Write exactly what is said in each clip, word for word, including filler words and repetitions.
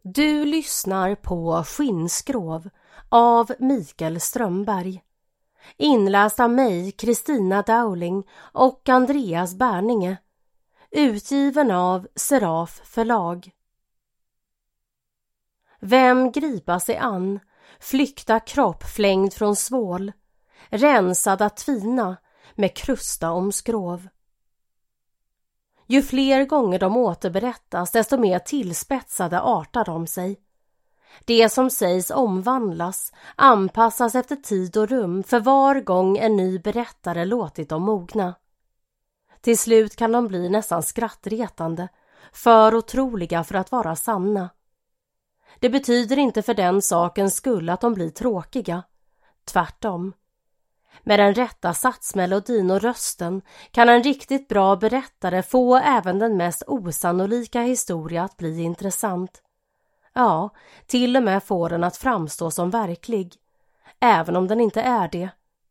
Du lyssnar på Skinnskrov av Mikael Strömberg. Inläst av mig, Kristina Dowling och Andreas Berninge. Utgiven av Seraf förlag. Vem gripa sig an, flykta kropp flängd från svål, rensad att tvina med krusta om skrov. Ju fler gånger de återberättas, desto mer tillspetsade artar de sig. Det som sägs omvandlas, anpassas efter tid och rum för var gång en ny berättare låtit dem mogna. Till slut kan de bli nästan skrattretande, för otroliga för att vara sanna. Det betyder inte för den sakens skull att de blir tråkiga, tvärtom. Med den rätta satsmelodin och rösten kan en riktigt bra berättare få även den mest osannolika historia att bli intressant. Ja, till och med få den att framstå som verklig, även om den inte är det.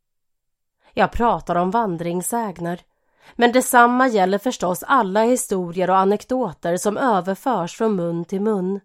Jag pratar om vandringsägner, men detsamma gäller förstås alla historier och anekdoter som överförs från mun till mun.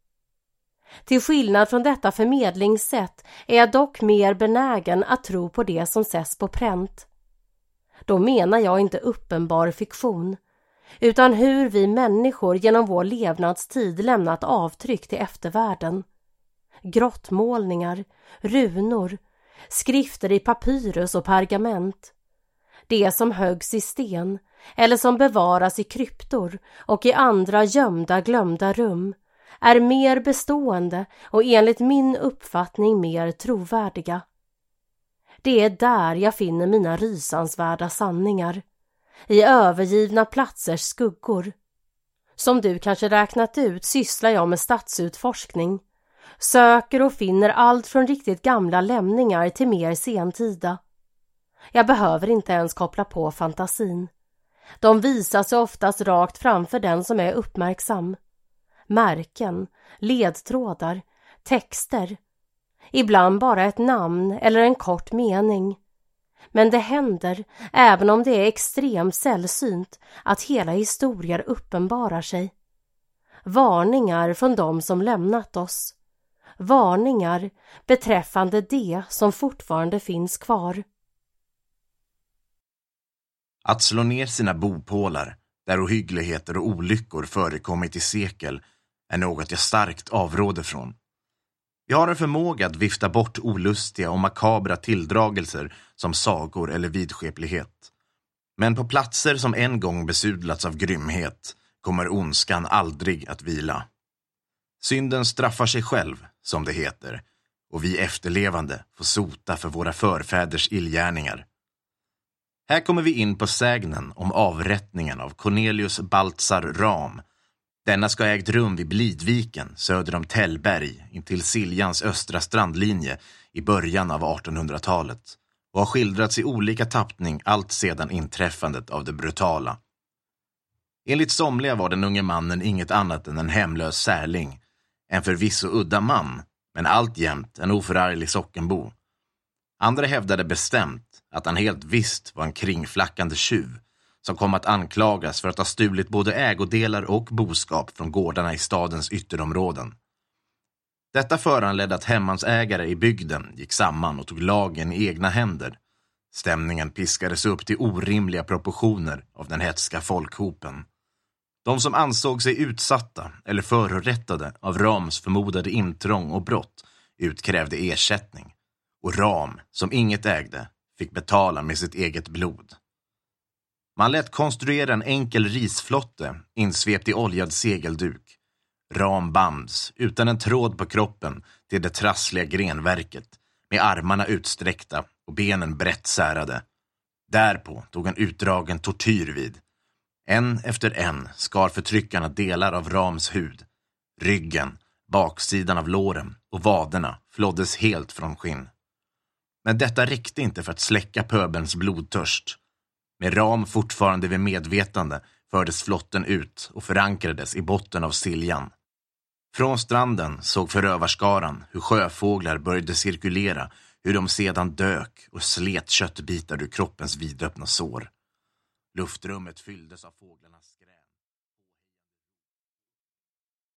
Till skillnad från detta förmedlingssätt är jag dock mer benägen att tro på det som sätts på pränt. Då menar jag inte uppenbar fiktion, utan hur vi människor genom vår levnadstid lämnat avtryck till eftervärlden. Grottmålningar, runor, skrifter i papyrus och pergament. Det som höggs i sten eller som bevaras i kryptor och i andra gömda glömda rum är mer bestående och enligt min uppfattning mer trovärdiga. Det är där jag finner mina rysansvärda sanningar, i övergivna platsers skuggor. Som du kanske räknat ut sysslar jag med stadsutforskning, söker och finner allt från riktigt gamla lämningar till mer sentida. Jag behöver inte ens koppla på fantasin. De visar sig oftast rakt framför den som är uppmärksam. Märken, ledtrådar, texter. Ibland bara ett namn eller en kort mening. Men det händer, även om det är extremt sällsynt, att hela historier uppenbarar sig. Varningar från dem som lämnat oss. Varningar beträffande det som fortfarande finns kvar. Att slå ner sina bopålar, där ohyggligheter och olyckor förekommit i sekel, är något jag starkt avråder från. Vi har en förmåga att vifta bort olustiga och makabra tilldragelser som sagor eller vidskeplighet. Men på platser som en gång besudlats av grymhet kommer ondskan aldrig att vila. Synden straffar sig själv, som det heter, och vi efterlevande får sota för våra förfäders illgärningar. Här kommer vi in på sägnen om avrättningen av Cornelius Baltzar Ram. Denna ska ha ägt rum vid Blidviken söder om Tällberg intill Siljans östra strandlinje i början av artonhundratalet och har skildrats i olika tappning allt sedan inträffandet av det brutala. Enligt somliga var den unge mannen inget annat än en hemlös särling, en förvisso udda man, men alltjämt en oförarglig sockenbo. Andra hävdade bestämt att han helt visst var en kringflackande tjuv som kom att anklagas för att ha stulit både ägodelar och boskap från gårdarna i stadens ytterområden. Detta föranledde att hemmansägare i bygden gick samman och tog lagen i egna händer. Stämningen piskades upp till orimliga proportioner av den hetska folkhopen. De som ansåg sig utsatta eller förorättade av Rams förmodade intrång och brott utkrävde ersättning. Och Ram, som inget ägde, fick betala med sitt eget blod. Man lät konstruera en enkel risflotte insvept i oljad segelduk. Ram bands utan en tråd på kroppen till det trassliga grenverket med armarna utsträckta och benen brett särade. Därpå tog en utdragen tortyr vid. En efter en skar förtryckarna delar av Rams hud. Ryggen, baksidan av låren och vaderna flåddes helt från skinn. Men detta räckte inte för att släcka pöbelns blodtörst. Med Ram fortfarande vid medvetande fördes flotten ut och förankrades i botten av Siljan. Från stranden såg förövarskaran hur sjöfåglar började cirkulera, hur de sedan dök och slet köttbitar ur kroppens vidöppna sår. Luftrummet fylldes av fåglarnas skräp.